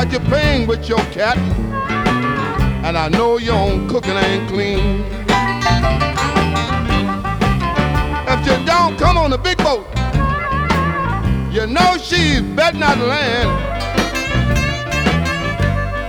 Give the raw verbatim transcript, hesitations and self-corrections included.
like you're playing with your cat, and I know your own cooking ain't clean. If you don't come on the big boat, you know she's betting out the land.